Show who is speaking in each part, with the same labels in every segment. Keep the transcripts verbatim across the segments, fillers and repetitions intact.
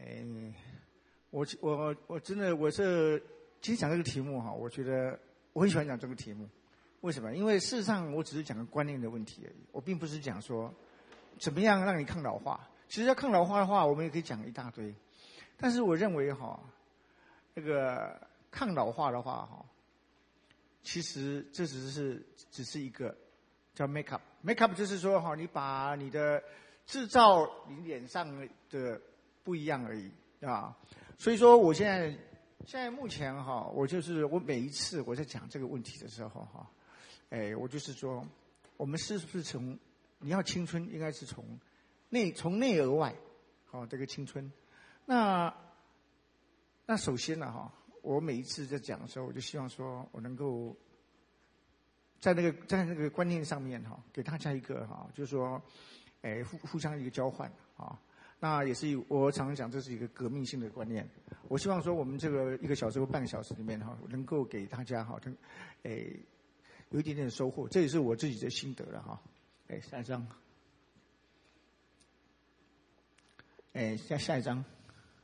Speaker 1: 哎，我我我真的我是今天讲这个题目哈，我觉得我很喜欢讲这个题目。为什么？因为事实上我只是讲个观念的问题而已，我并不是讲说怎么样让你抗老化。其实要抗老化的话，我们也可以讲一大堆。但是我认为哈，那个抗老化的话哈，其实这只是只是一个叫 make up，make up 就是说哈，你把你的制造你脸上的不一样而已啊。所以说我现在现在目前哈，我就是我每一次我在讲这个问题的时候哈，哎，我就是说，我们是不是从你要青春，应该是从内从内而外，好、哦、这个青春。那那首先呢哈，我每一次在讲的时候，我就希望说我能够在那个在那个观念上面哈，给大家一个哈，就是说，哎互互相一个交换啊。那也是我常常讲，这是一个革命性的观念。我希望说，我们这个一个小时或半个小时里面哈，能够给大家哈，哎有一点点收获，这也是我自己的心得了哈。哎，下一张。哎，下下一张。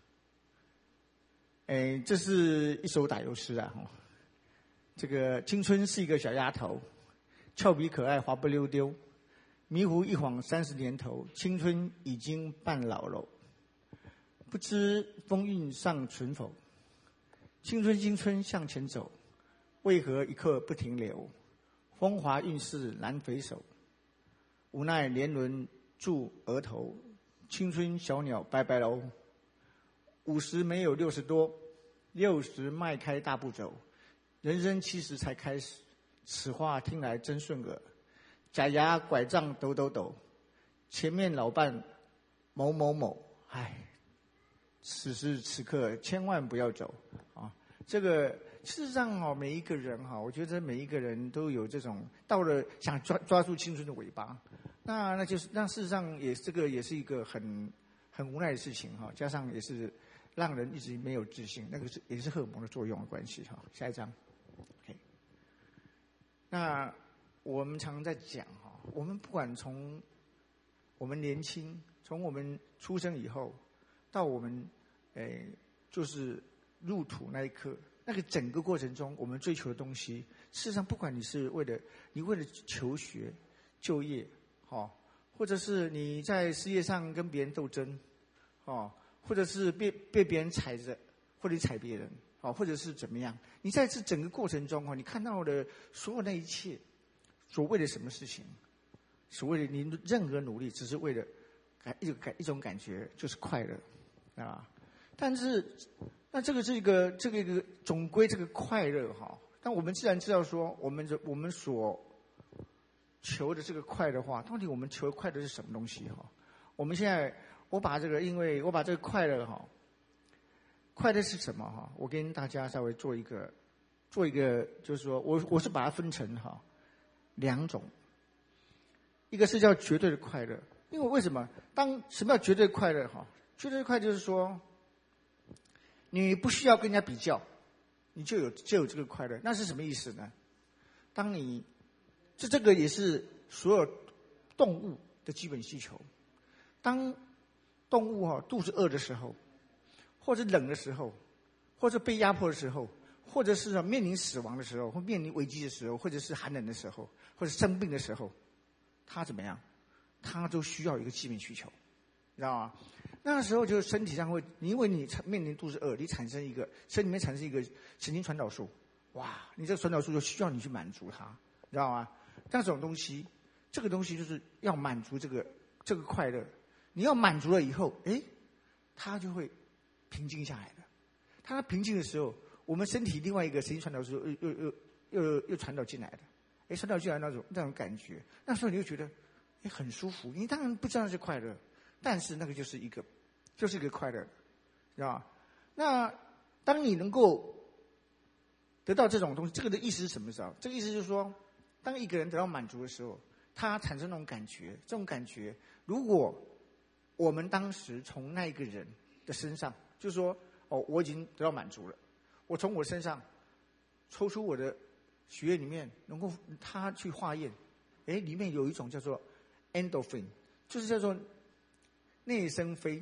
Speaker 1: 哎，这是一首打油诗啊。这个青春是一个小丫头，俏皮可爱，滑不溜丢。迷糊一晃三十年头，青春已经半老喽。不知风韵尚存否？青春青春向前走，为何一刻不停留？风华韵事难回首，无奈年轮驻额头。青春小鸟拜拜喽。五十没有六十多，六十迈开大步走。人生七十才开始，此话听来真顺耳。假牙拐杖抖抖抖，前面老伴某某某，唉，此时此刻千万不要走啊！这个事实上哈，每一个人哈，我觉得每一个人都有这种到了想抓抓住青春的尾巴，那那就是那事实上也这个也是一个很很无奈的事情哈，加上也是让人一直没有自信，那个是也是荷尔蒙的作用的关系哈。下一张 ，OK， 那。我们常常在讲哈，我们不管从我们年轻，从我们出生以后，到我们诶就是入土那一刻，那个整个过程中，我们追求的东西，事实上不管你是为了你为了求学、就业，哈，或者是你在事业上跟别人斗争，哦，或者是被被别人踩着，或者你踩别人，哦，或者是怎么样，你在这整个过程中哈，你看到的所有那一切。所谓的什么事情，所谓的你任何努力，只是为了感一种感一种感觉，就是快乐，啊！但是，那这个是一个这个一个总归这个快乐哈。但我们自然知道说，我们的我们所求的这个快乐话，到底我们求的快乐是什么东西哈？我们现在我把这个，因为我把这个快乐哈，快乐是什么哈？我跟大家稍微做一个做一个，就是说我我是把它分成哈。两种，一个是叫绝对的快乐，因为为什么？当什么叫绝对快乐？哈，绝对快乐就是说，你不需要跟人家比较，你就有就有这个快乐。那是什么意思呢？当你这这个也是所有动物的基本需求。当动物哈肚子饿的时候，或者冷的时候，或者被压迫的时候。或者是面临死亡的时候，或面临危机的时候，或者是寒冷的时候，或者生病的时候，他怎么样？他都需要一个基本需求，知道吗？那时候就身体上会，因为你面临肚子饿，你产生一个身里面产生一个神经传导素，哇，你这个传导素就需要你去满足它，知道吗？像这种东西，这个东西就是要满足这个这个快乐，你要满足了以后，哎，它就会平静下来的。它平静的时候。我们身体另外一个神经传导素又又又又又传导进来的，哎，传导进来那种那种感觉，那时候你就觉得，哎，很舒服。你当然不知道是快乐，但是那个就是一个，就是一个快乐，知道吧？那当你能够得到这种东西，这个的意思是什么时候？这个意思就是说，当一个人得到满足的时候，他产生那种感觉，这种感觉，如果我们当时从那一个人的身上，就是说，哦，我已经得到满足了。我从我身上抽出我的血液里面，能够他去化验，哎，里面有一种叫做 endorphin， 就是叫做内生啡，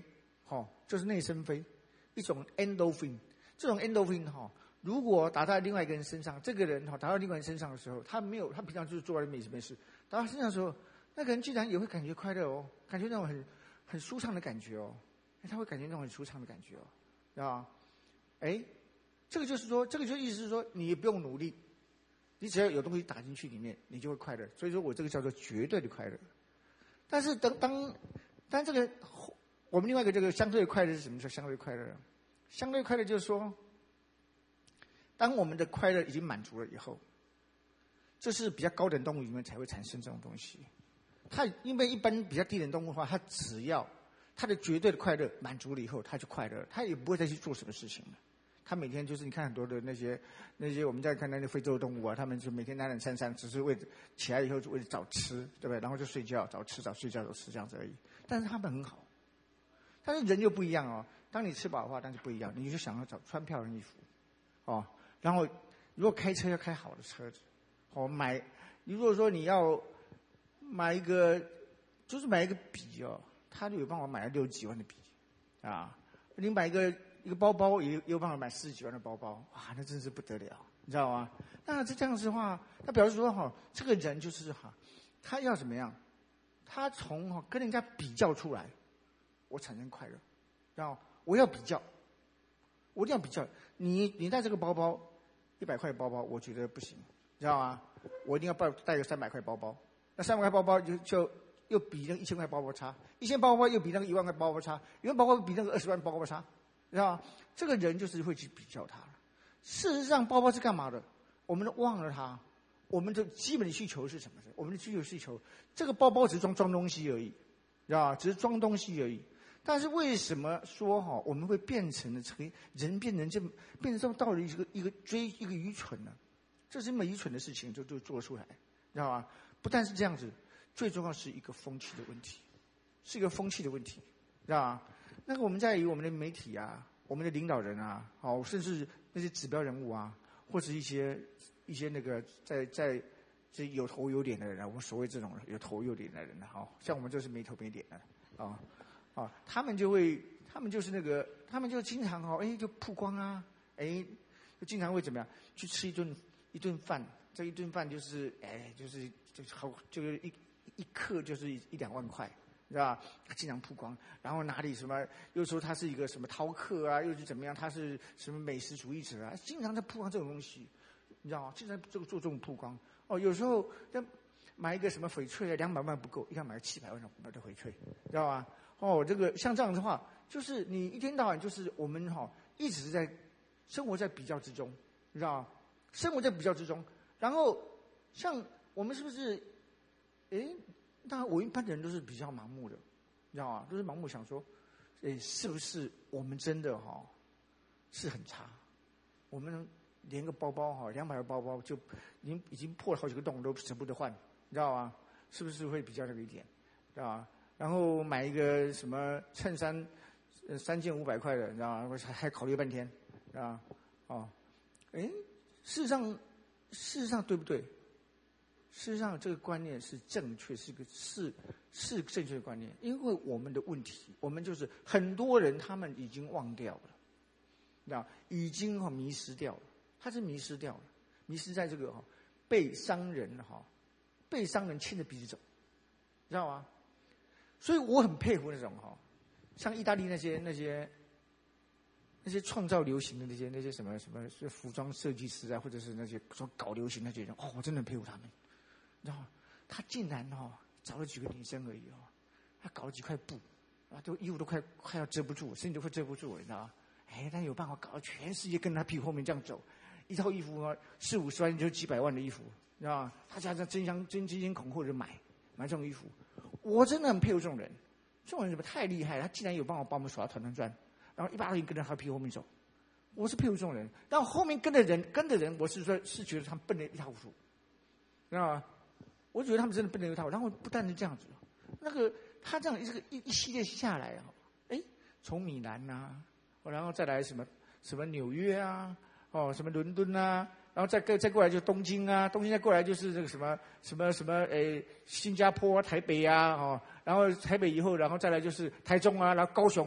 Speaker 1: 哦，就是内生非，一种 endorphin。这种 endorphin 哈、哦，如果打在另外一个人身上，这个人哈、哦、打到另外一个人身上的时候，他没有，他平常就是坐在没事没事，打到身上的时候，那个人居然也会感觉快乐哦，感觉那种很很舒畅的感觉哦，他会感觉那种很舒畅的感觉哦，知道吗？哎，这个就是说，这个就意思是说，你也不用努力，你只要有东西打进去里面，你就会快乐。所以说我这个叫做绝对的快乐。但是当当当这个我们另外一个这个相对的快乐是什么？叫相对快乐？相对快乐就是说，当我们的快乐已经满足了以后，这是比较高等动物里面才会产生这种东西。它因为一般比较低等动物的话，它只要它的绝对的快乐满足了以后，它就快乐，它也不会再去做什么事情了。它每天就是你看很多的那些那些我们在看那些非洲动物啊，他们就每天懒懒散散，只是为起来以后就为了找吃，对不对？然后就睡觉，找吃找睡觉找吃这样子而已。但是他们很好，但是人就不一样哦。当你吃饱的话，那就不一样，你就想要找穿漂亮衣服，哦，然后如果开车要开好的车子，哦，买如果说你要买一个就是买一个笔哦，他就有办法买了六十几万的笔啊，你买一个。一个包包也有办法买四十几万的包包，哇，那真是不得了，你知道吗？那这这样子的话，那表示说哈，这个人就是哈，他要怎么样？他从哈跟人家比较出来，我产生快乐，然后我要比较，我一定要比较。你你带这个包包，一百块的包包，我觉得不行，知道吗？我一定要带带个三百块包包，那三百块包包就就又比那个一千块包包差，一千包包又比那个一万块包包差，一万包包比那个二十万包包差。知道吗？这个人就是会去比较他了。事实上，包包是干嘛的？我们都忘了它。我们的基本的需求是什么？我们的需求需求，这个包包只是装装东西而已，知道吧？只是装东西而已。但是为什么说哈，我们会变成了成人变成这变成这么到了一个一个追一个愚蠢呢？这是这么愚蠢的事情就就做出来，知道吧？不但是这样子，最重要是一个风气的问题，是一个风气的问题，知道吧？那个我们在于我们的媒体啊，我们的领导人啊，哦，甚至那些指标人物啊，或者一些一些那个在在这有头有脸的人啊，我们所谓这种有头有脸的人啊，哦，像我们就是没头没脸的啊啊，他们就会，他们就是那个，他们就经常哦，哎，就曝光啊，哎，就经常会怎么样去吃一顿一顿饭，这一顿饭就是哎，就是就是好，就是一一克就是一一两万块。是吧？经常曝光，然后哪里什么又说他是一个什么饕客啊，又是怎么样？他是什么美食主义者啊？经常在曝光这种东西，你知道吗？经常这个做这种曝光哦。有时候要买一个什么翡翠啊，两百万不够，一定要买七百万的的翡翠，知道吗？哦，这个像这样的话，就是你一天到晚就是我们哈、哦、一直在生活在比较之中，你知道吗？生活在比较之中，然后像我们是不是？诶。当然，我一般的人都是比较盲目的，你知道吗？都是盲目想说，诶，是不是我们真的哈、哦、是很差？我们连个包包哈，两百个包包就已经已经破了好几个洞，都舍不得换，你知道吗？是不是会比较那个一点，知道吧？然后买一个什么衬衫，呃，三件五百块的，你知道吗？还还考虑半天，知道吧？哦，诶，事实上，事实上对不对？事实上，这个观念是正确，是个是是正确的观念。因为我们的问题，我们就是很多人他们已经忘掉了，那已经哈迷失掉了，他是迷失掉了，迷失在这个哈被商人哈被商人牵着鼻子走，知道吗？所以我很佩服那种哈，像意大利那些那些那些创造流行的那些那些什么什么服装设计师啊，或者是那些说搞流行那些人，哦，我真的很佩服他们。然后他竟然哦找了几个女生而已哦，他搞了几块布啊，都衣服都快快要遮不住，身体都快遮不住了，你知道吗？哎，他有办法搞到全世界跟他屁股后面这样走，一套衣服啊四五十万就几百万的衣服，知道吗？他家在争相争争先恐后的买买这种衣服，我真的很佩服这种人，这种人怎么太厉害了？他竟然有办法把我们耍到团团转，然后一把人跟着他屁股后面走，我是佩服这种人。然后后面跟的人跟的人，我是说是觉得他们笨得一塌糊涂，知道吗？我觉得他们真的笨得一塌糊涂。然后不但是这样子，那个他这样这个一一系列下来啊，哎，从米兰呐、啊，然后再来什么什么纽约啊，哦，什么伦敦啊，然后再再再过来就东京啊，东京再过来就是这个什么什么什么诶，新加坡、台北啊，哦，然后台北以后，然后再来就是台中啊，然后高雄啊，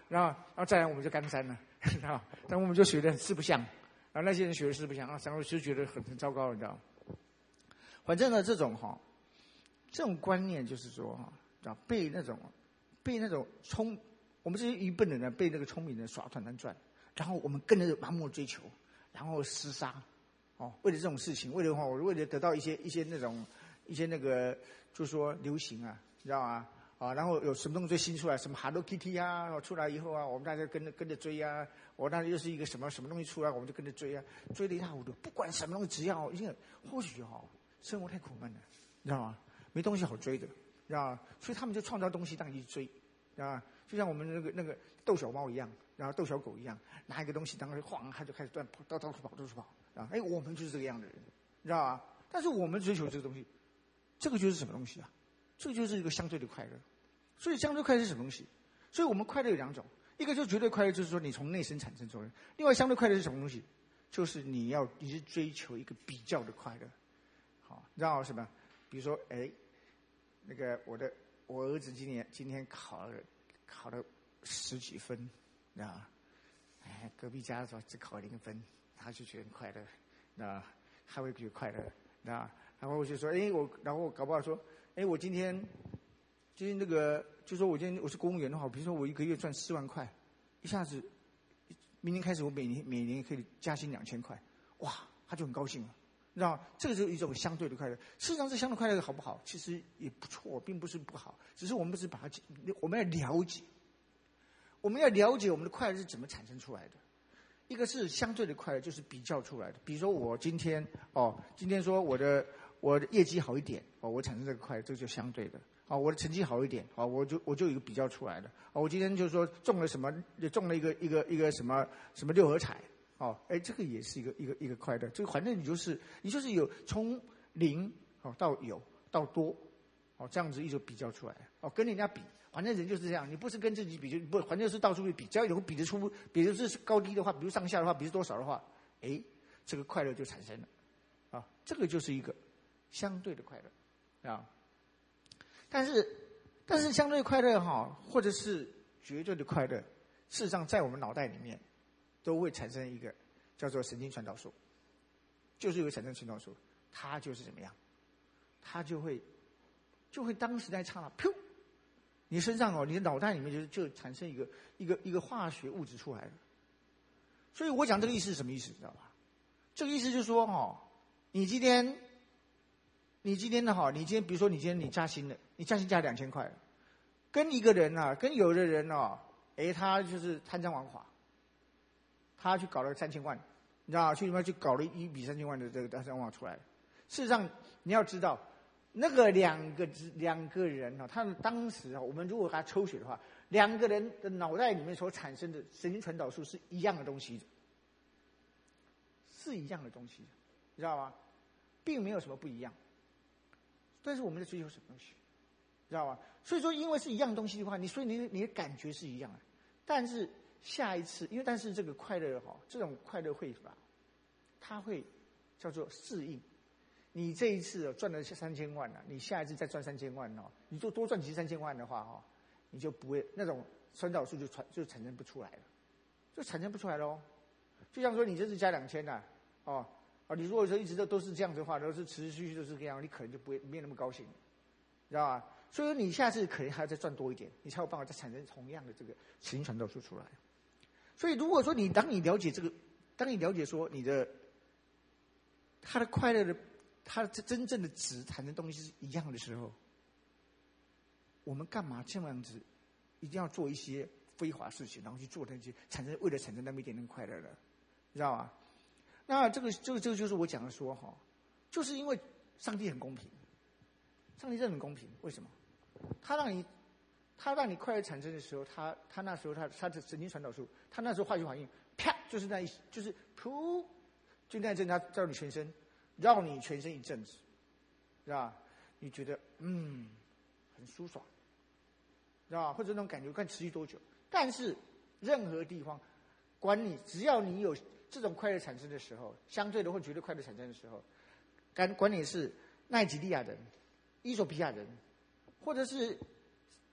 Speaker 1: 然后然后再来我们就干山了，然后但我们就学的四不像，然后那些人学的四不像，然后就觉得很很糟糕，你知道。反正呢，这种哈，这种观念就是说哈，被那种被那种聪，我们这些愚笨的人被那个聪明人耍团团转，然后我们跟着盲目追求，然后厮杀，哦，为了这种事情，为了哈，我为了得到一些一些那种一些那个，就是说流行啊，你知道吗？啊，然后有什么东西新出来，什么 Hello Kitty 啊，然后出来以后啊，我们大家跟着跟着追啊。我那又是一个什么什么东西出来，我们就跟着追啊，追得一塌糊涂。不管什么东西，只要因为或许哈、哦，生活太苦闷了，你知道吗？没东西好追的，你知道吗？所以他们就创造东西让你去追，知道吗？就像我们那个那个逗小猫一样，然后逗小狗一样，拿一个东西，然后晃，它就开始乱跑，到到处跑，到处跑啊！哎，我们就是这个样的人，你知道吗？但是我们追求这个东西，这个就是什么东西啊？这个就是一个相对的快乐。所以相对快乐是什么东西？所以我们快乐有两种，一个就是绝对快乐，就是说你从内心产生出来；另外相对快乐是什么东西？就是你要你是追求一个比较的快乐。好，你知道什么？比如说，哎，那个我的我儿子今年今天考了考了十几分，知道吗？哎，隔壁家说只考零分，他就觉得很快乐，知道吗？他会觉得快乐，知道吗？然后我就说，哎，我然后我搞不好说，哎，我今天。今天那个，就说我今天我是公务员的话，比如说我一个月赚四万块，一下子，明年开始我每年每年可以加薪两千块，哇，他就很高兴了，知道吗？这个就是一种相对的快乐。事实上，这相对快乐好不好？其实也不错，并不是不好，只是我们不是把它，我们要了解，我们要了解我们的快乐是怎么产生出来的。一个是相对的快乐，就是比较出来的。比如说我今天哦，今天说我的我的业绩好一点哦，我产生这个快乐，这个就相对的。啊，我的成绩好一点，啊，我就我就有一个比较出来的。啊，我今天就是说中了什么，中了一个一个一个什么什么六合彩，哦，哎，这个也是一个一个一个快乐。这个反正你就是你就是有从零哦到有到多，哦这样子一种比较出来，哦跟人家比，反正人就是这样，你不是跟自己比，就不反正是到处去比，只要有比得出，比如是高低的话，比如上下的话，比如多少的话，哎，这个快乐就产生了，啊，这个就是一个相对的快乐，啊。但是，但是相对快乐哈，或者是绝对的快乐，事实上在我们脑袋里面，都会产生一个叫做神经传导素，就是有产生传导素，它就是怎么样，它就会，就会当时在刹那，噗，你身上哦，你的脑袋里面就就产生一个一个一个化学物质出来了。所以我讲这个意思是什么意思，知道吧？这个意思就是说哈，你今天。你今天的哈，你今天比如说你今天你加薪了，你加薪加两千块，跟一个人啊，跟有的人哦，哎，他就是贪赃枉法，他去搞了三千万，你知道去里面去搞了一笔三千万的这个贪赃枉法出来。事实上你要知道，那个两个两个人啊，他们当时啊，我们如果给他抽血的话，两个人的脑袋里面所产生的神经传导素是一样的东西，是一样的东西，你知道吗？并没有什么不一样。但是我们在追求什么东西，知道吧？所以说，因为是一样东西的话，你所以你你的感觉是一样的。但是下一次，因为但是这个快乐哈，这种快乐会法，它会叫做适应。你这一次赚了三千万了，你下一次再赚三千万哦，你就多赚几三千万的话哈，你就不会那种传导数就传就产生不出来了，就产生不出来喽。就像说你这次加两千呐，哦。啊，你如果说一直都都是这样子的话，都是持续续都是这样，你可能就不会没有那么高兴，知道吧？所以说你下次可能还要再赚多一点，你才有办法再产生同样的这个神经传导素出来。所以如果说你当你了解这个，当你了解说你的他的快乐的他的真正的值产生东西是一样的时候，我们干嘛这样子一定要做一些非法事情，然后去做那些产生为了产生那么一点点快乐的，知道吧？那这个这个这个就是我讲的说哈，就是因为上帝很公平，上帝真的很公平。为什么？他让你，他让你快乐产生的时候，他他那时候他他的神经传导素，他那时候化学反应，啪，就是那一就是噗，就那一阵他到你全身，绕你全身一阵子，是吧？你觉得嗯很舒爽，知道吧？或者那种感觉看持续多久？但是任何地方，管你只要你有。这种快乐产生的时候，相对的或绝对快乐产生的时候，管管你是奈及利亚人、伊索比亚人，或者是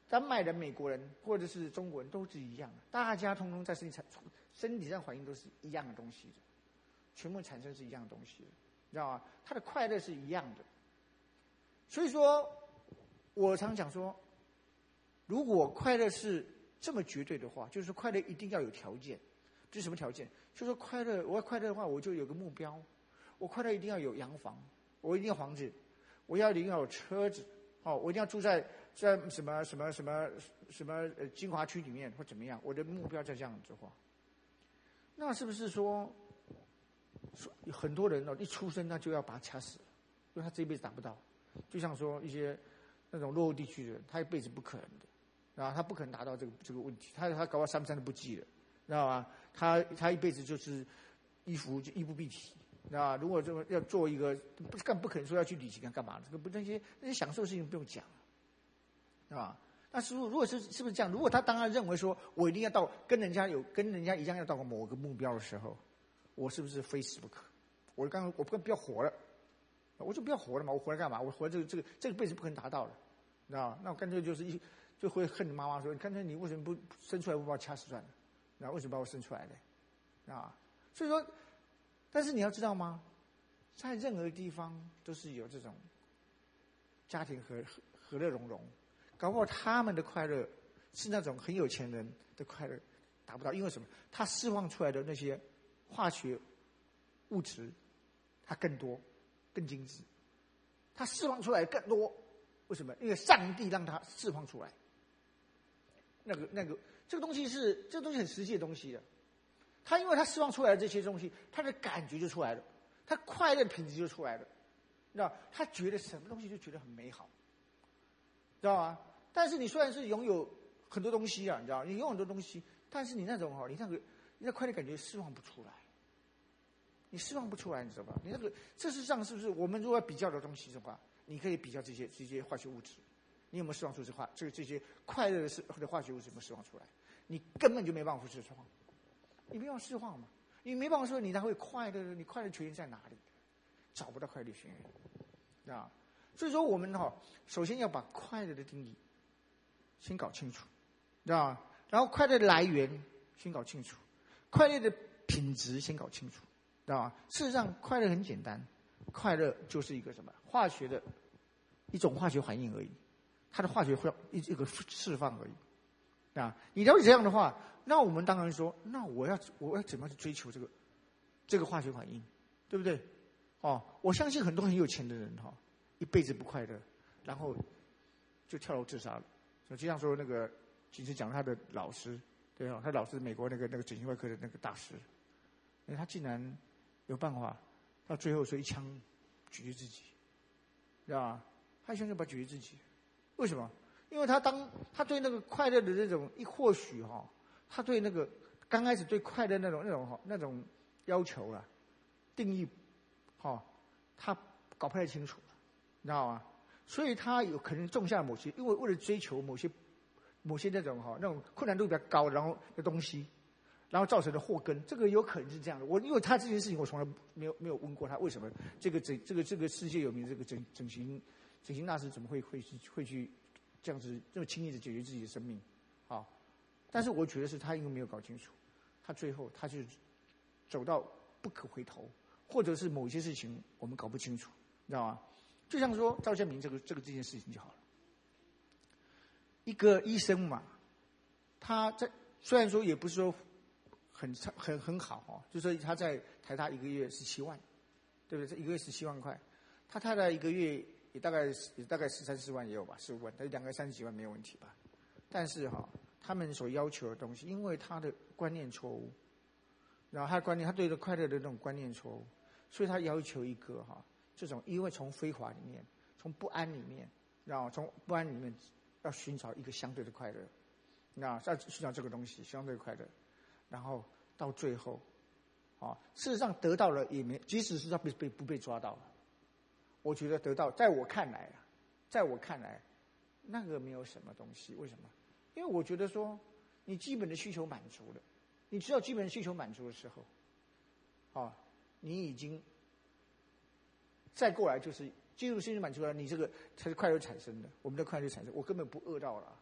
Speaker 1: 丹麦人、美国人或者是中国人都是一样的，大家通通在身体产身体上反应都是一样的东西的，全部产生是一样的东西的，你知道吗？他的快乐是一样的。所以说，我常讲说，如果快乐是这么绝对的话，就是快乐一定要有条件。这是什么条件？就是说快乐，我要快乐的话，我就有个目标。我快乐一定要有洋房，我一定要房子，我要一定要有车子，哦，我一定要住在在什么什么什么什么呃精华区里面或怎么样。我的目标在这样子的话，那是不是说，说很多人哦，一出生他就要把他掐死，因为他这一辈子达不到。就像说一些那种落后地区的人，他一辈子不可能的，然后他不可能达到这个这个问题，他他搞到三不三都不记了，知道吗？他他一辈子就是衣服就衣不蔽体，知道吧？如果这么要做一个，不干不可能说要去旅行干嘛？这个不那些那些享受的事情不用讲，是吧？那是如果是是不是这样？如果他当然认为说我一定要到跟人家有跟人家一样要到某个目标的时候，我是不是非死不可？我刚刚我不不要活了。我就不要活了嘛！我活来干嘛？我活这个这个这个辈子不可能达到了，知道吧？那我干脆就是一就会恨妈妈说：“你干脆你为什么不生出来不把我掐死算了？然后为什么把我生出来呢？啊？所以说，但是你要知道吗？在任何地方都是有这种家庭和和和乐融融，搞不好他们的快乐是那种很有钱人的快乐达不到，因为什么？他释放出来的那些化学物质，它更多。更精致，他释放出来更多，为什么？因为上帝让他释放出来。那个、那个，这个东西是这个东西很实际的东西的。他因为他释放出来的这些东西，他的感觉就出来了，他快乐的品质就出来了，知道？他觉得什么东西就觉得很美好，知道吗？但是你虽然是拥有很多东西啊，你知道，你拥有很多东西，但是你那种哈，你那个你那快乐感觉释放不出来。你释放不出来，你知道吧？你那个，事实上是不是我们如果要比较的东西的话，你可以比较这些这些化学物质，你有没有释放出这化这个这些快乐的是或者化学物质有没有释放出来？你根本就没办法释放，你没办法释放嘛，你没办法说你才会快乐，你快乐泉源在哪里？找不到快乐泉源，啊，所以说我们哈、哦，首先要把快乐的定义先搞清楚，知道吧？然后快乐的来源先搞清楚，快乐的品质先搞清楚。知道吧？事实上，快乐很简单，快乐就是一个什么化学的一种化学反应而已，它的化学会一一个释放而已。啊，你了解这样的话，那我们当然说，那我要我要怎么样去追求这个这个化学反应，对不对？哦，我相信很多很有钱的人哈、哦，一辈子不快乐，然后就跳楼自杀了。就像说那个，其实讲他的老师，对哦，他老师美国那个那个整形外科的那个大师，因为他竟然有办法，到最后说一枪解决自己，知道吧？他一枪就把解决自己，为什么？因为他当他对那个快乐的那种一或许哈、哦，他对那个刚开始对快乐那种那种那种要求啊，定义，哈、哦，他搞不太清楚，你知道吗？所以他有可能种下某些，因为为了追求某些某些那种哈、哦、那种困难度比较高然后的东西。然后造成的祸根，这个有可能是这样的。我因为他这件事情，我从来没有没有问过他为什么这个整这个这个世界有名的这个整整形整形大师怎么会会去会去这样子这么轻易的解决自己的生命，啊？但是我觉得是他因为没有搞清楚，他最后他就走到不可回头，或者是某些事情我们搞不清楚，你知道吗？就像说赵建明这个这个这件事情就好了。一个医生嘛，他在虽然说也不是说。很很很好哦，就是说他在台大一个月十七万，对不对？这一个月十七万块，他太太一个月也大概也大概十三四万也有吧，十五万，但两个三十几万没有问题吧？但是哈、哦，他们所要求的东西，因为他的观念错误，然后他的观念，他对的快乐的那种观念错误，所以他要求一个哈、哦，这种因为从非华里面，从不安里面，然后从不安里面要寻找一个相对的快乐，那要寻找这个东西相对快乐。然后到最后，啊，事实上得到了也没，即使是他被被不被抓到，我觉得得到，在我看来啊，在我看来，那个没有什么东西。为什么？因为我觉得说，你基本的需求满足了，你知道基本的需求满足的时候，啊，你已经再过来就是基础需求满足了，你这个才是快乐产生的，我们的快乐产生，我根本不饿到了，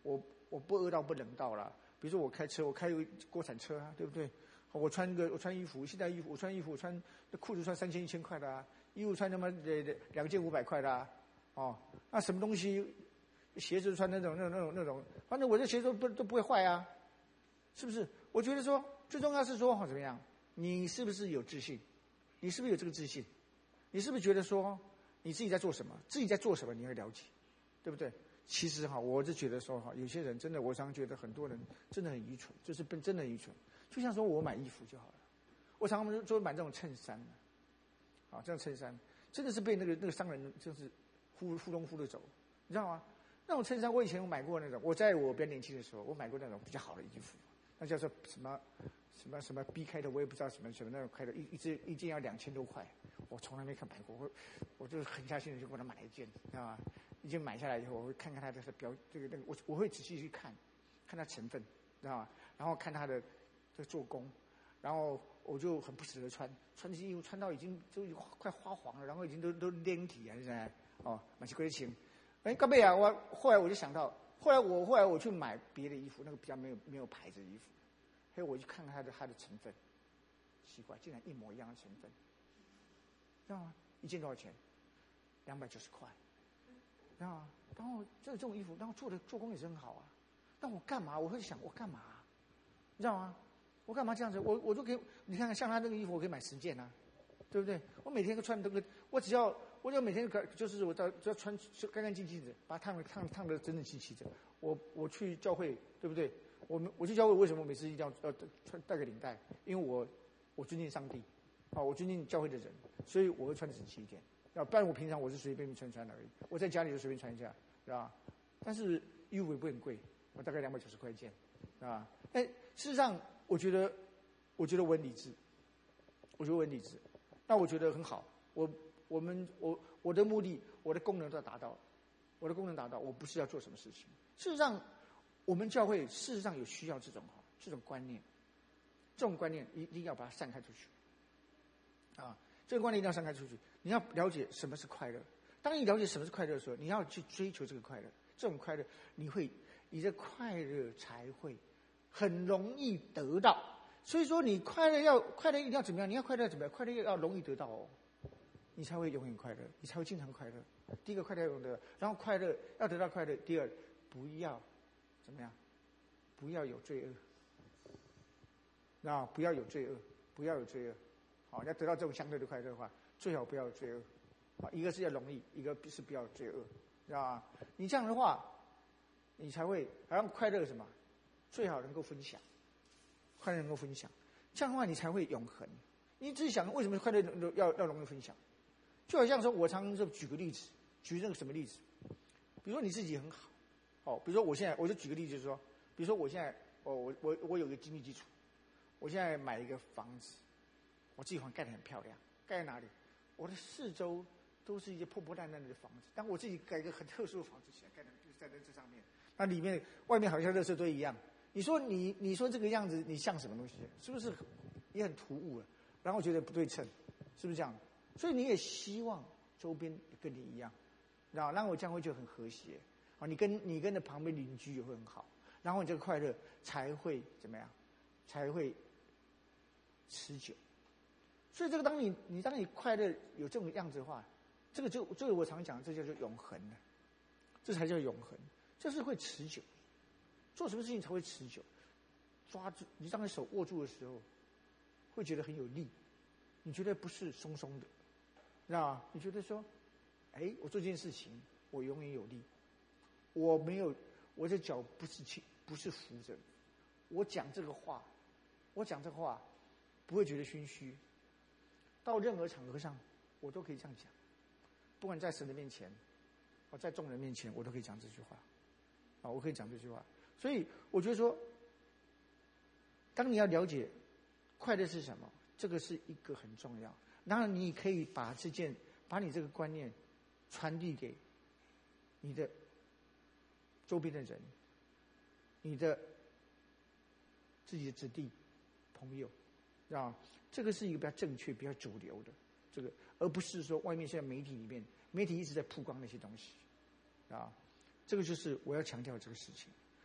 Speaker 1: 我我不饿到不冷到啦。比如说我开车，我开一个国产车啊，对不对？我穿个我穿衣服，现在衣服我穿衣服，我穿裤子穿三千一千块的啊，衣服穿他妈的两件五百块的啊，哦，那什么东西，鞋子穿那种那种那种那种，反正我这鞋子都不都不会坏啊，是不是？我觉得说最重要是说怎么样，你是不是有自信？你是不是有这个自信？你是不是觉得说你自己在做什么？自己在做什么你会了解，对不对？其实哈，我是觉得说哈，有些人真的，我常觉得很多人真的很愚蠢，就是笨，真的愚蠢。就像说我买衣服就好了，我常常就买这种衬衫，啊，这种衬衫真的是被那个那个商人就是糊糊弄糊弄走，你知道吗？那种衬衫我以前有买过那种，我在我比较年轻的时候，我买过那种比较好的衣服，那叫做什么什么什么 B 开头，我也不知道什么什么那种开头，一一件一件要两千多块，我从来没看买过，我我就狠下心就给他买了一件，知道吗？一件买下来以后，我会看看它的标，这个那个，我我会仔细去看，看它成分，知道吗？然后看它的这个做工，然后我就很不舍得穿，穿这些衣服穿到已经就快花黄了，然后已经都都连体啊，现在哦，买些龟情。哎，干贝啊，我后来我就想到，后来我后来我去买别的衣服，那个比较没有没有牌子的衣服，所以我去看看它的它的成分，奇怪，竟然一模一样的成分，知道吗？一件多少钱？两百九十块。啊，然后这这种衣服，然后做的做工也是很好啊。那我干嘛？我会想，我干嘛？你知道吗？我干嘛这样子？我我就给你看看，像他那个衣服，我可以买十件啊，对不对？我每天都穿这个，我只要我只要每天就是我只要穿干干净净的，把它烫烫烫的整整齐齐的。我我去教会，对不对？我们我去教会，为什么每次一定要要穿带个领带？因为我我尊敬上帝，啊，我尊敬教会的人，所以我会穿得整齐一点。要不然我平常我是随便穿穿而已，我在家里就随便穿一下，是吧？但是衣服也不很贵，我大概两百九十块一件，是吧？哎，事实上我觉得，我觉得我很理智，我觉得我很理智，那我觉得很好。我我们我我的目的，我的功能都要达到，我的功能达到，我不是要做什么事情。事实上，我们教会事实上有需要这种哈这种观念，这种观念一定要把它散开出去，啊。这个观念一定要散开出去。你要了解什么是快乐。当你了解什么是快乐的时候，你要去追求这个快乐。这种快乐，你会，你的快乐才会很容易得到。所以说，你快乐要快乐一定要怎么样？你要快乐怎么样？快乐要容易得到哦，你才会永远快乐，你才会经常快乐。第一个快乐要得，然后快乐要得到快乐。第二，不要怎么样？不要有罪恶。那不要有罪恶，不要有罪恶。好，要得到这种相对的快乐的话，最好不要有罪恶。啊，一个是要容易，一个是不要有罪恶，知道吧？你这样的话，你才会好像快乐什么？最好能够分享，快乐能够分享，这样的话你才会永恒。你自己想，为什么快乐要要容易分享？就好像说，我常常就举个例子，举那个什么例子？比如说你自己很好，哦，比如说我现在，我就举个例子，就是说，比如说我现在，哦，我我我有个经济基础，我现在买一个房子。我自己房盖得很漂亮，盖在哪里？我的四周都是一些破破烂烂的房子，但我自己盖一个很特殊的房子起来，盖在就是在这上面。那里面外面好像垃圾堆一样。你说你你说这个样子，你像什么东西？是不是也很突兀了？然后觉得不对称，是不是这样？所以你也希望周边跟你一样，然后让我这样会就很和谐。啊，你跟你跟着旁边邻居也会很好，然后你这个快乐才会怎么样？才会持久。所以这个当你你当你快乐有这种样子的话，这个就这个我常讲，这叫做永恒的，这才叫永恒，这是会持久。做什么事情才会持久？抓住你当你手握住的时候，会觉得很有力，你觉得不是松松的，知道吗？你觉得说，哎，我做这件事情我永远有力，我没有我的脚不是轻不是扶着，我讲这个话，我讲这个话不会觉得心虚。到任何场合上，我都可以这样讲，不管在神的面前，或在众人面前，我都可以讲这句话，啊，我可以讲这句话。所以我觉得说，当你要了解快乐是什么，这个是一个很重要。当然，你可以把这件，把你这个观念传递给你的周边的人，你的自己的子弟、朋友。啊，这个是一个比较正确、比较主流的这个，而不是说外面现在媒体里面，媒体一直在曝光那些东西，啊，这个就是我要强调这个事情。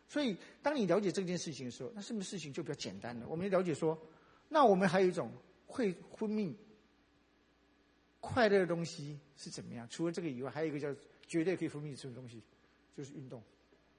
Speaker 1: 所以当你了解这件事情的时候，那是不是事情就比较简单了？我们了解说，那我们还有一种会分泌快乐的东西是怎么样？除了这个以外，还有一个叫绝对可以分泌出的东西，就是运动。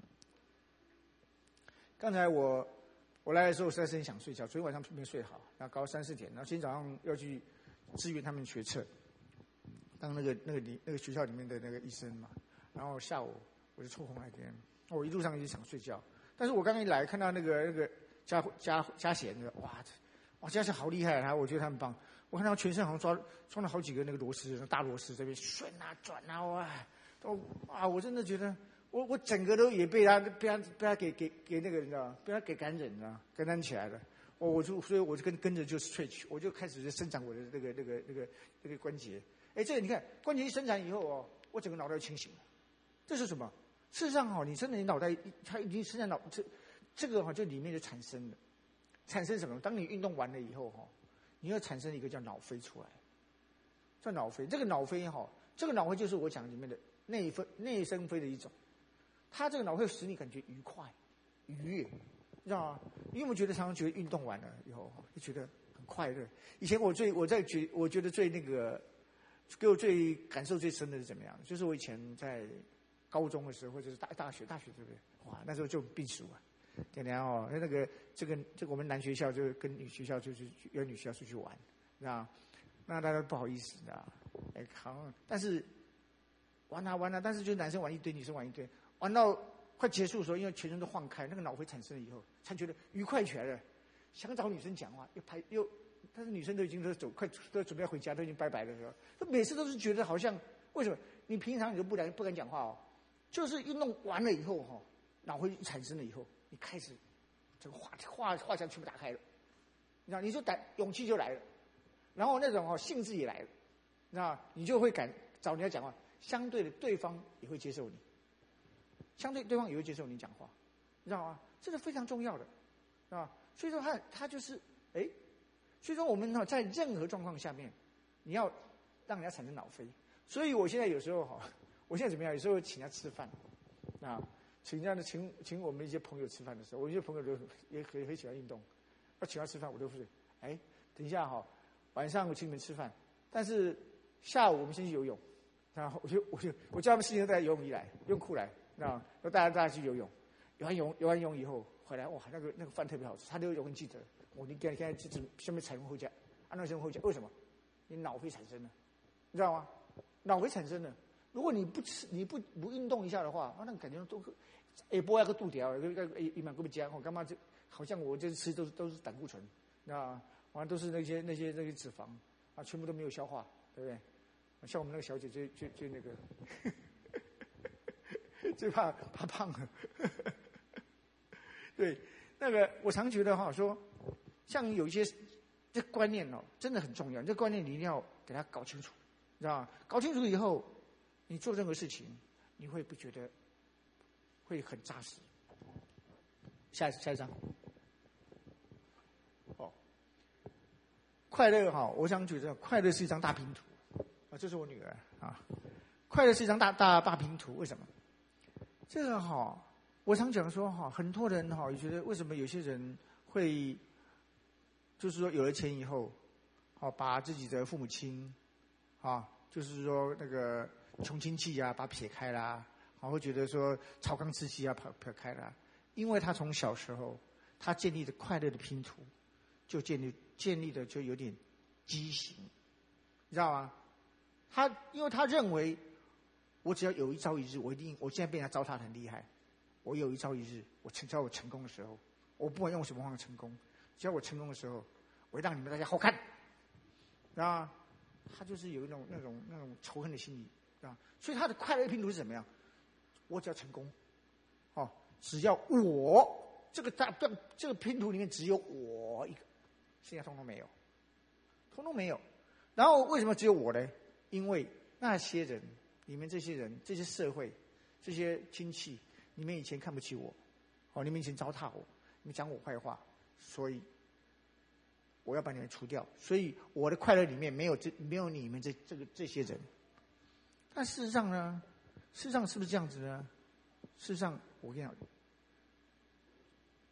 Speaker 1: 刚才我我来的时候实在是很想睡觉，昨天晚上没睡好，然后搞了三四点，然后今天早上要去支援他们学测，当那个那个里那个学校里面的那个医生嘛。然后下午我就抽空来点，我一路上一直想睡觉，但是我刚刚一来看到那个那个加加加贤的，哇哇加贤好厉害啊！我觉得他很棒。我看他全身好像抓装了好几个那个螺丝，大螺丝这边旋啊转啊，哇，都啊！我真的觉得。我我整个都也被他被他被他给给给那个你知道吗？被他给感染了，感染起来了。我我就所以我就跟跟着就 stretch， 我就开始就伸展我的那个那个那个那个关节。哎，这个你看关节一伸展以后哦，我整个脑袋就清醒了。这是什么？事实上哈、哦，你真的你脑袋它已经伸展脑这这个哈、哦、就里面就产生了，产生什么？当你运动完了以后哈、哦，你要产生一个叫脑啡出来，叫脑啡。这个脑啡哈、哦，这个脑啡就是我讲里面的内分内生啡的一种。它这个脑会使你感觉愉快、愉悦，知道吗？你有没有觉得常常觉得运动完了以后就觉得很快乐？以前我最我在觉我觉得最那个给我最感受最深的是怎么样？就是我以前在高中的时候，或者是大大学大学对不对？哇，那时候就病暑啊，对然后那个这个这个我们男学校就跟女学校就是约女学校出去玩，知道吗？那大家不好意思，知道吗？哎，好，但是玩啊玩啊，但是就男生玩一堆，女生玩一堆。玩到快结束的时候，因为全身都放开，那个脑会产生了以后，才觉得愉快起来了。想找女生讲话，又拍又，但是女生都已经都走，快都准备要回家，都已经拜拜的时候，他每次都是觉得好像为什么？你平常你就不敢不敢讲话哦，就是运动完了以后哈、哦，脑会产生了以后，你开始这个话话话匣全部打开了，你知道，你就胆勇气就来了，然后那种哦兴致也来了，那你就会敢找人家讲话，相对的对方也会接受你。相对对方也会接受你讲话，你知道吗？这是非常重要的，啊，所以说他他就是哎，所以说我们呢在任何状况下面，你要让人家产生脑啡。所以我现在有时候哈，我现在怎么样？有时候请人家吃饭，啊，请人家请请我们一些朋友吃饭的时候，我一些朋友都也很很喜欢运动，要请他吃饭，我都是哎，等一下哈，晚上我请你们吃饭，但是下午我们先去游泳，然后我就我就我叫他们四点带游泳衣来，游泳裤来。那要大家大家去游泳，游完泳游完泳以后回来，哇，那个那个饭特别好吃。他都有很记得，我你现在就是下面采用后加，按照先后加，为什么？你脑会产生了，你知道吗？脑会产生了。如果你不吃，你不不运动一下的话，啊，那个感觉都，哎，不要个肚条，一个一一满个不加，我干嘛就好像我这吃都是都是胆固醇，那完都是那些那些那些脂肪啊，全部都没有消化，对不对？像我们那个小姐最最最那个。最怕怕胖了，对，那个我常觉得哈，说像有一些这观念哦，真的很重要。这观念你一定要给他搞清楚，知道吗？搞清楚以后，你做任何事情，你会不觉得会很扎实。下一下一张，哦，快乐哈，我想觉得快乐是一张大拼图啊，这是我女儿啊，快乐是一张大大大拼图，为什么？这个哈，我常讲说哈，很多人哈，觉得为什么有些人会，就是说有了钱以后，好把自己的父母亲，啊，就是说那个穷亲戚啊，把他撇开啦，好会觉得说朝纲之妻啊，撇撇开啦，因为他从小时候他建立的快乐的拼图，就建立建立的就有点畸形，你知道吗？他因为他认为。我只要有一朝一日，我一定，我现在被人家糟蹋得很厉害。我有一朝一日，我成，只要我成功的时候，我不管用什么方法成功，只要我成功的时候，我会让你们大家好看，啊，他就是有一种那种那种仇恨的心理啊，所以他的快乐拼图是怎么样？我只要成功，哦，只要我这个大这个拼图里面只有我一个，现在通通没有，通通没有。然后为什么只有我呢？因为那些人。你们这些人、这些社会、这些亲戚，你们以前看不起我，哦，你们以前糟蹋我，你们讲我坏话，所以我要把你们除掉。所以我的快乐里面没有这没有你们这这个这些人。但事实上呢，事实上是不是这样子呢？事实上，我跟你讲，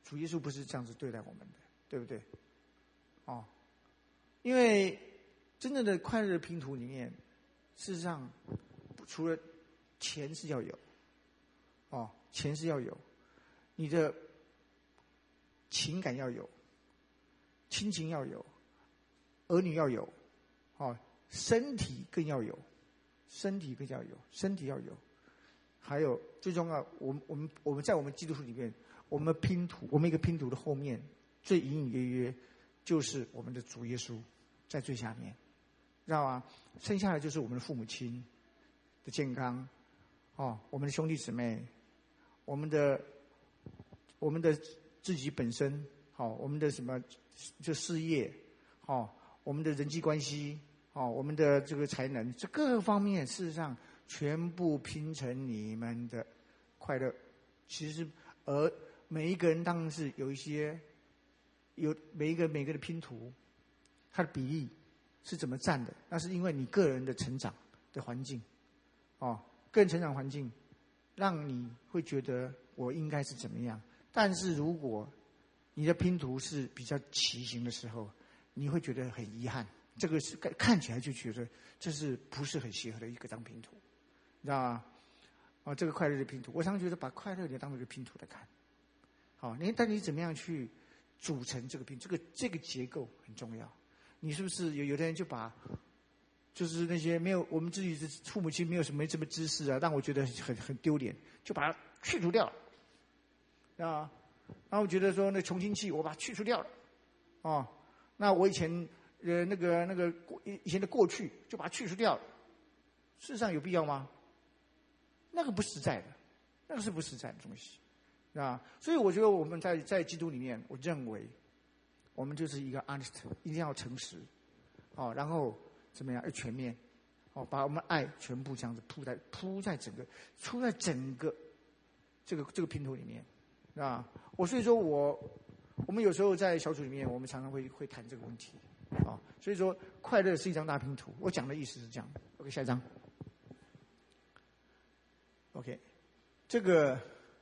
Speaker 1: 主耶稣不是这样子对待我们的，对不对？哦，因为真正的快乐的拼图里面，事实上除了钱是要有，哦，钱是要有，你的情感要有，亲情要有，儿女要有，哦，身体更要有，身体更要有，身体要有，还有最重要，我们我们我们在我们基督徒里面，我们拼图，我们一个拼图的后面最隐隐约约就是我们的主耶稣在最下面，知道吗？剩下的就是我们的父母亲的健康，哦，我们的兄弟姊妹，我们的我们的自己本身，好、哦，我们的什么就事业，好、哦，我们的人际关系，哦，我们的这个才能，这各个方面事实上全部拼成你们的快乐。其实，而每一个人当然是有一些，有每一个每一个的拼图，它的比例是怎么占的？那是因为你个人的成长的环境，哦，个人成长环境，让你会觉得我应该是怎么样。但是如果你的拼图是比较畸形的时候，你会觉得很遗憾。这个是看起来就觉得这是不是很协和的一个张拼图，你知道吗？啊，这个快乐的拼图，我常常觉得把快乐也当做一个拼图来看。好，你但你怎么样去组成这个拼，这个这个结构很重要。你是不是有有的人就把，就是那些没有我们自己的父母亲没有什么这么知识啊，让我觉得很很丢脸，就把它去除掉了，啊，然后我觉得说那穷亲戚我把它去除掉了，哦，那我以前呃那个那个以前的过去就把它去除掉了，事实上有必要吗？那个不实在的，那个是不实在的东西，啊，所以我觉得我们在在基督里面，我认为我们就是一个 honest， 一定要诚实，哦，然后怎么样？要全面，哦，把我们爱全部这样子铺在铺在整个铺在整个这个这个拼图里面，啊，我所以说我我们有时候在小组里面，我们常常会会谈这个问题，啊，所以说快乐是一张大拼图，我讲的意思是这样。OK， 下一张。OK， 这个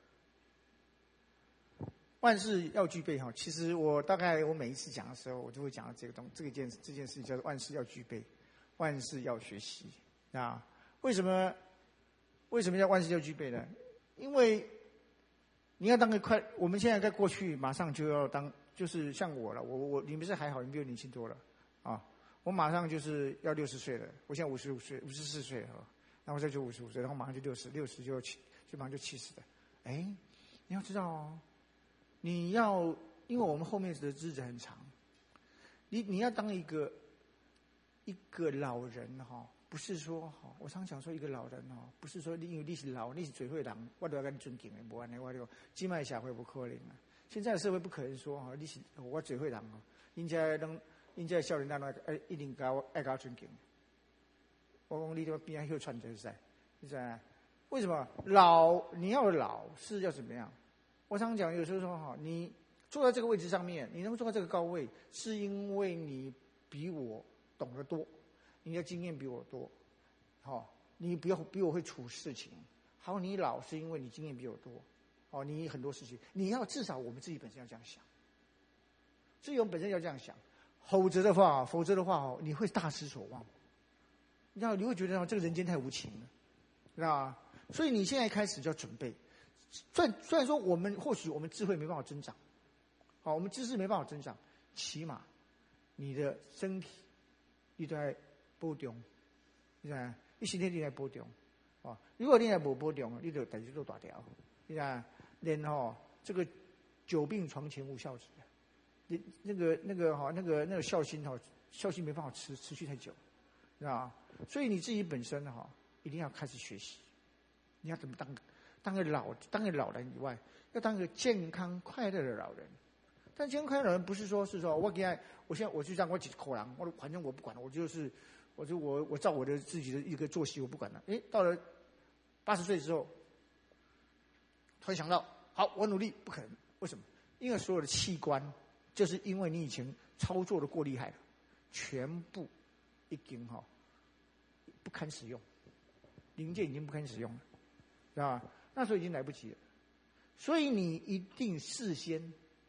Speaker 1: 万事要具备哈。其实我大概我每一次讲的时候，我就会讲到这个东这个件这件事情叫做万事要具备，万事要学习啊。为什么为什么叫万事要具备呢？因为你要当个快，我们现在在过去马上就要当，就是像我了，我我你们是还好，你比我年轻多了啊。我马上就是要六十岁了，我现在五十五岁，五十四岁哈。然后再就五十五岁，然后马上就六十，六十就七，就马上就七十了。哎，你要知道哦，你要，因为我们后面的日子很长，你你要当一个一个老人哈、哦，不是说哈，我常讲说一个老人哦，不是说你因为你是老，你是嘴会人，我都要跟你尊敬的，不然的我就今麦社会不可能啊。现在的社会不可能说哈，你是我嘴会人哦，应该能，应该少年当中哎一定搞爱搞尊敬。我讲你这边还有串这赛，你知道为什么老？你要老是要怎么样？我常讲，有时候说哈，你坐在这个位置上面，你能坐在这个高位，是因为你比我懂得多，你的经验比我多，好，你比我比我会处事情。好，你老是因为你经验比我多，哦，你很多事情，你要至少我们自己本身要这样想，自己我们本身要这样想，否则的话，否则的话哦，你会大失所望。你知道，你会觉得这个人间太无情了，知道吗？所以你现在开始就要准备。虽然虽然说我们或许我们智慧没办法增长，好，我们知识没办法增长，起码你的身体你都在保重，你知道，你身体你在保重，哦，如果你还无保重，你就代志都大条，你知道，连吼这个久病床前无孝子，你那个那个哈那个那个孝心哈孝心没办法持持续太久，知道吗？所以你自己本身哈，一定要开始学习，你要怎么当当个老当个老人以外，要当个健康快乐的老人。但健康快乐的人不是说是说我给他，我现在我就让我几口狼，我反正我不管了，我就是我就我我照我的自己的一个作息，我不管了。诶，到了八十岁之后，突然想到，好，我努力，不可能。为什么？因为所有的器官，就是因为你以前操作的过厉害了，全部已经哈。不堪使用，零件已经不堪使用了，知道吧？那时候已经来不及了。所以你一定事先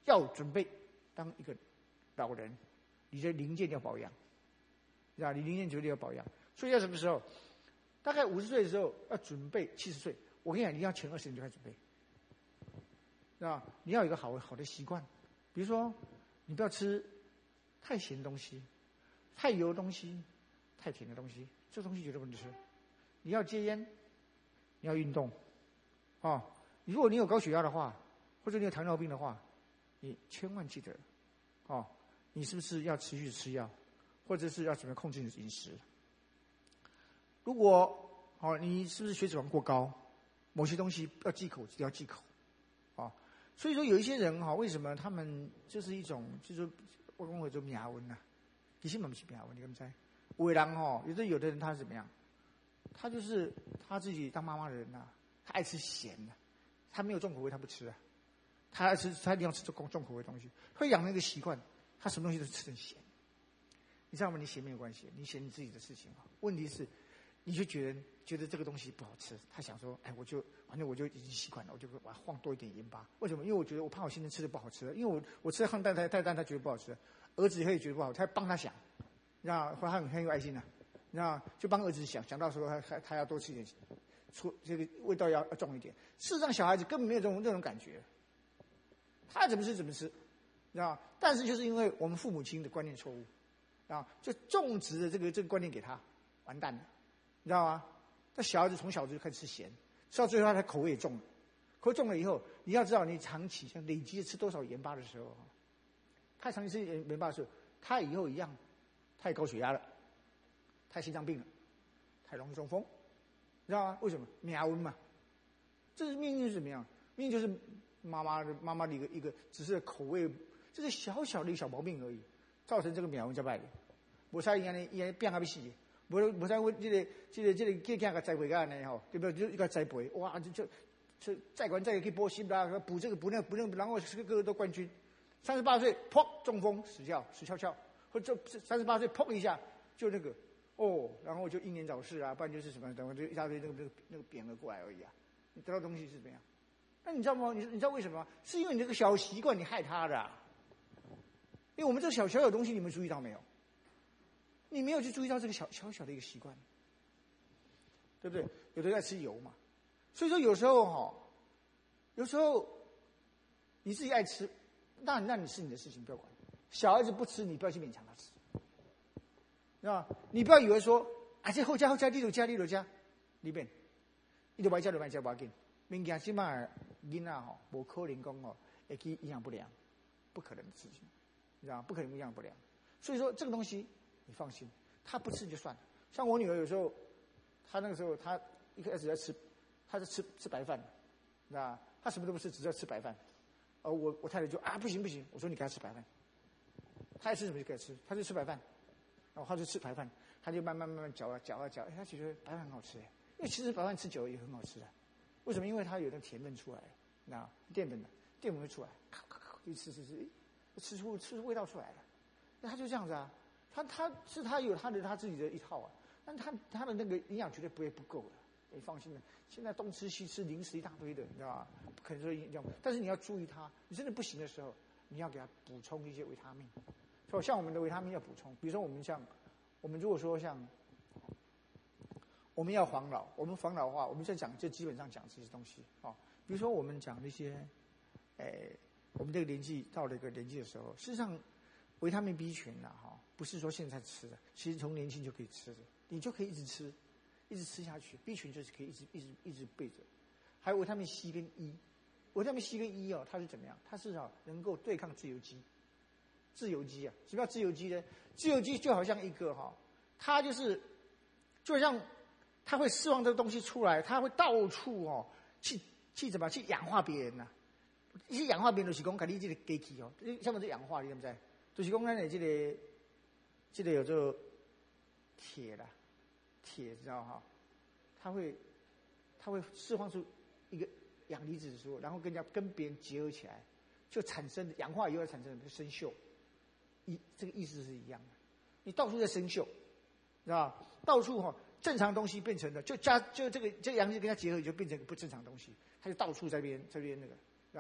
Speaker 1: 要准备当一个老人，你的零件要保养，是吧？你零件绝对要保养。所以要什么时候？大概五十岁的时候要准备七十岁。我跟你讲，你要前二十年就开始准备，是吧？你要有一个好好的习惯，比如说，你不要吃太咸的东西、太油的东西、太甜的东西，这东西绝对不能吃。你要戒烟，你要运动，啊！如果你有高血压的话，或者你有糖尿病的话，你千万记得，哦，你是不是要持续吃药，或者是要怎么控制你的饮食？如果哦，你是不是血脂肪过高？某些东西要忌口，一定要忌口，啊！所以说有一些人哈，为什么他们就是一种，就是我讲的就命运呐，其实不是命运，你敢不知？有的人哈，有的有的人他是怎么样？他就是他自己当妈妈的人呐、啊，他爱吃咸的，他没有重口味他不吃啊，他爱吃他一定要吃重重口味的东西，会养成一个习惯，他什么东西都吃很咸。你知道吗？你咸没有关系，你咸你自己的事情啊。问题是，你就觉得觉得这个东西不好吃，他想说，哎，我就反正我就已经习惯了，我就把它放多一点盐巴。为什么？因为我觉得我怕我先生吃的不好吃，因为我我吃的汉蛋太太淡，他觉得不好吃，儿子也觉得不好，他帮他想，你知道，他很很有爱心的、啊。那就帮儿子想，想到说他他他要多吃一点，出这个味道要要重一点。事实上，小孩子根本没有这种这种感觉，他怎么吃怎么吃，知道？但是就是因为我们父母亲的观念错误，啊，就种植的这个这个观念给他，完蛋了，你知道吗？那小孩子从小就开始吃咸，吃到最后他口味也重了，口味重了以后，你要知道你长期像累积吃多少盐巴的时候，他长期吃盐巴的时候，他以后一样，他也高血压了。太心脏病了，太容易中风，你知道吗？为什么？命运嘛，这是命运是怎么样？命运就是妈妈的妈妈的一个一个，只是口味，这是小小的一个小毛病而已，造成这个命运在败的。无使伊安尼伊安尼变啊要死，无无使我这个这个这个这个个栽培个安尼吼，对不对？就一个栽培，哇，就就就再管再去补习啦，补这个补那个补那个，然后个个都冠军。三十八岁砰中风死掉，死翘翘，或者三十八岁砰一下就那个。哦，然后就英年早逝啊，不然就是什么，等会就一大堆那个那个那个匾额过来而已啊。你得到东西是怎么样？那你知道吗？你你知道为什么？是因为你这个小习惯你害他的、啊。因为我们这个小小小东西，你们注意到没有？你没有去注意到这个小小小的一个习惯，对不对？有的在吃油嘛，所以说有时候哈、哦，有时候你自己爱吃，那那你是你的事情，不要管。小孩子不吃，你不要去勉强他吃。啊！你不要以为说，啊，这后加后加，你就加你就加，里面，你就买加就买加不要紧。物件起码囡仔吼，无可能讲哦，会去营养不良，不可能的事情，你知道吗？不可能营养不良。所以说这个东西你放心，他不吃就算了。像我女儿有时候，她那个时候她一开始在吃，她在吃吃白饭，知道吧？她什么都不吃，只要吃白饭。而我我太太就啊不行不行，我说你给她吃白饭，她爱吃什么就给她吃，她就吃白饭。然后他就吃白饭，他就慢慢慢慢嚼啊嚼啊嚼，哎，他觉得白饭很好吃哎，因为其实白饭吃久了也很好吃的，为什么？因为它有那甜分出来，那淀粉的淀粉会出来，咔咔咔一吃吃吃，吃出吃出味道出来了，那他就这样子啊，他他是他有他的他自己的一套啊，但他他的那个营养绝对不会不够的，你放心的。现在东吃西吃零食一大堆的，你知道吧？不可能说营养，但是你要注意它，你真的不行的时候，你要给他补充一些维他命。所以像我们的维他命要补充，比如说我们像，我们如果说像，我们要防老，我们防老的话，我们在讲就基本上讲这些东西啊、哦。比如说我们讲那些，诶，我们这个年纪到了一个年纪的时候，事实上维他命 B 群呐、啊、哈，不是说现在吃的，其实从年轻就可以吃的，你就可以一直吃，一直吃下去。B 群就是可以一直一直一直备着。还有维他命 C 跟 E， 维他命 C 跟 E 哦，它是怎么样？它是啊能够对抗自由基。自由基啊，什么叫自由基呢？自由基就好像一个哈、哦，它就是就好像它会释放这个东西出来，它会到处哦去去怎么去氧化别人呐、啊？一些氧化别人就是讲，给你这个机器哦，像我这氧化，你知不知？就是讲咱的这个这个有做铁啦，铁知道哈？它会它会释放出一个氧离子出，然后跟人家跟别人结合起来，就产生氧化以后产生的生锈。一这个意思是一样的，你到处在生锈，知道吧？到处哈、哦、正常东西变成了，就加就这个这个氧气跟它结合，就变成一个不正常的东西，它就到处在边这边那个，知道吧？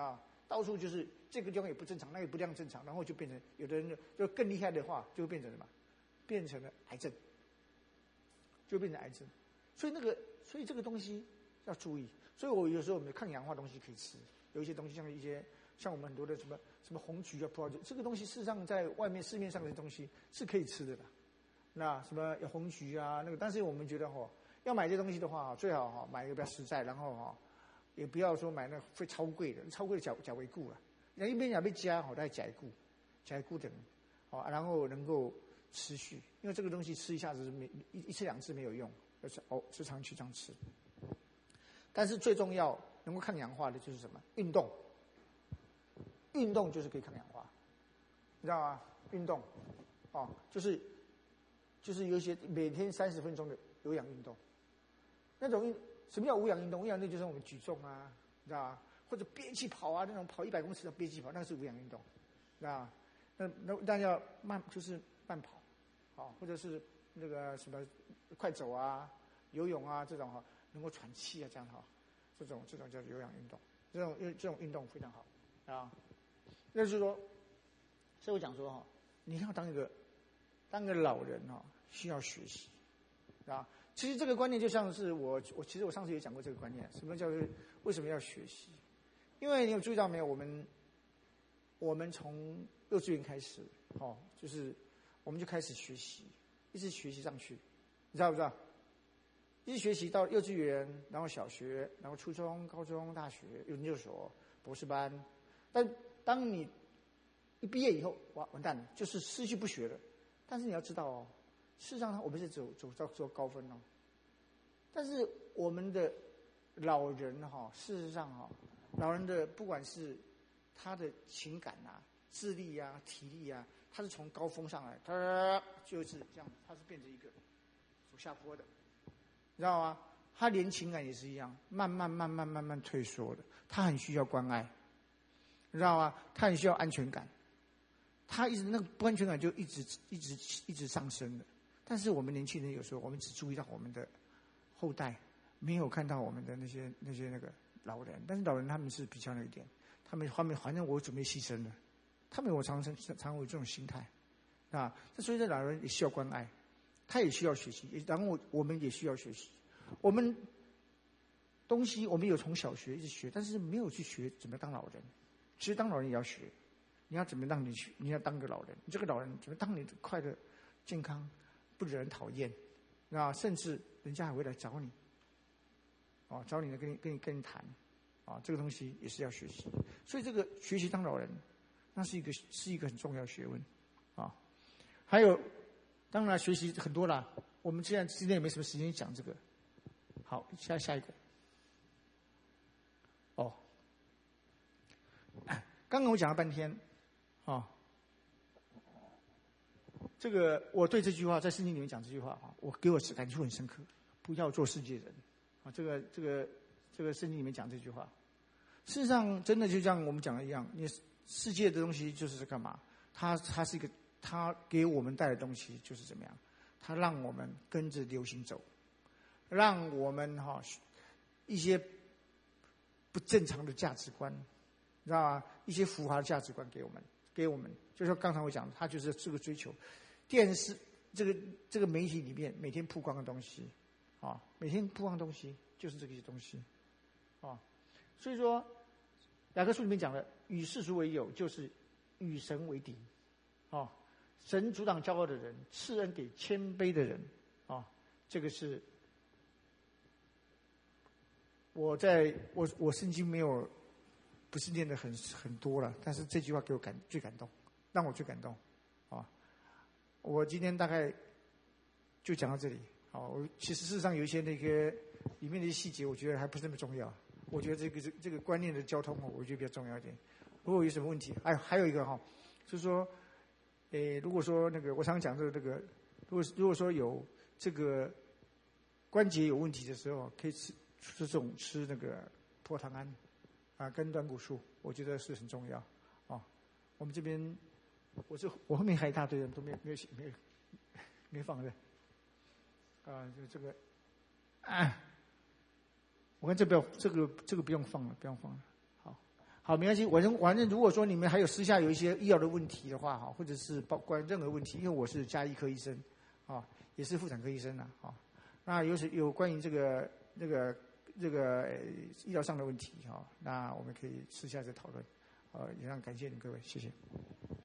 Speaker 1: 到处就是这个地方也不正常，那个不量正常，然后就变成有的人就就更厉害的话，就会变成什么？变成了癌症，就变成癌症。所以那个，所以这个东西要注意。所以我有时候我们抗氧化的东西可以吃，有一些东西像一些像我们很多的什么什么红曲啊、葡萄酒，这个东西事实上在外面市面上的东西是可以吃的啦。那什么红曲啊，那个，但是我们觉得哈，要买这东西的话，最好哈买一个比较实在，然后哈也不要说买那会超贵的，超贵的假假维固了。那一边也被加好在假固，假固等，好，然后能够持续，因为这个东西吃一下子没一一次两次没有用，而是哦时常去这样吃。但是最重要能够抗氧化的就是什么？运动，运动就是可以抗氧化，你知道吗？运动，哦，就是就是有一些每天三十分钟的有氧运动，那种运什么叫无氧运动？无氧运动就是我们举重啊，你知道吗？或者憋气跑啊，那种跑一百公尺的憋气跑，那个是无氧运动，知道吗？那那但要慢，就是慢跑，好、哦，或者是那个什么快走啊、游泳啊这种哈、哦，能够喘气啊这样哈、哦，这种这种叫有氧运动，这种这种运动非常好啊。那就是说，所以我讲说哈、哦，你要当一个当一个老人哈、哦，需要学习啊。其实这个观念就像是我我其实我上次也讲过这个观念，什么叫做为什么要学习？因为你有注意到没有，我们我们从幼稚园开始，哦，就是我们就开始学习，一直学习上去，你知道不知道？一直学习到幼稚园，然后小学，然后初中、高中、大学、研究所、博士班。但当你一毕业以后，哇，完蛋了，就是失去不学了。但是你要知道哦，事实上我们是走走到做高分哦。但是我们的老人哈、哦，事实上哈、哦，老人的不管是他的情感啊、智力啊、体力啊，他是从高峰上来，他就是这样，他是变成一个走下坡的，你知道吗？他连情感也是一样，慢慢慢慢慢慢退缩的。他很需要关爱，你知道吗？他很需要安全感，他一直那个不安全感就一直一直一直上升的。但是我们年轻人有时候我们只注意到我们的后代，没有看到我们的那些那些那个老人。但是老人他们是比较那一点，他们后面反正我准备牺牲了，他们有常常常有这种心态啊。所以这老人也需要关爱，他也需要学习，然后我们也需要学习。我们东西我们有从小学一直学，但是没有去学怎么当老人。其实当老人也要学，你要怎么让你去，你要当个老人，你这个老人怎么当你快乐、健康，不惹人讨厌，啊，甚至人家还会来找你，啊，找你来跟你跟你跟你谈，啊，这个东西也是要学习。所以这个学习当老人，那是一个是一个很重要的学问，啊，还有，当然学习很多啦，我们现在今天也没什么时间讲这个。好，下下一个。哦，刚刚我讲了半天，啊，这个我对这句话在圣经里面讲这句话啊，我给我感触很深刻，不要做世界人，啊，这个这个这个圣经里面讲这句话，事实上真的就像我们讲的一样，你世界的东西就是在干嘛？它它是一个，它给我们带来的东西就是怎么样？它让我们跟着流行走。让我们哈、哦、一些不正常的价值观，知道吗？一些浮华的价值观给我们，给我们，就像刚才我讲的，他就是这个追求，电视这个这个媒体里面每天曝光的东西，啊，每天曝光的东西就是这些东西，啊，所以说雅各书里面讲的，与世俗为友，就是与神为敌，啊，神阻挡骄傲的人，赐恩给谦卑的人，啊，这个是。我在我我圣经没有不是念的很很多了，但是这句话给我感最感动，让我最感动，啊！我今天大概就讲到这里，好，我其实事实上有一些那个里面的一些细节，我觉得还不是那么重要。我觉得这个这这个观念的交通，我觉得比较重要一点。如果有什么问题，哎，还有一个哈，就是说，诶，如果说那个我常讲这个这个，如果如果说有这个关节有问题的时候，可以吃。吃这种吃那个葡萄糖胺啊，跟软骨素，我觉得是很重要啊。我们这边，我这我后面还一大堆人都没有没有没有没放的啊，就这个啊，我看这不要这个这个不用放了，不用放了。好， 好，没关系，反正反正如果说你们还有私下有一些医疗的问题的话，哈，或者是包关任何问题，因为我是家医科医生，啊，也是妇产科医生啊，啊，那有是有关于这个这个这个、呃、医疗上的问题，哈，那我们可以私下再讨论。呃，以上感谢你各位，谢谢。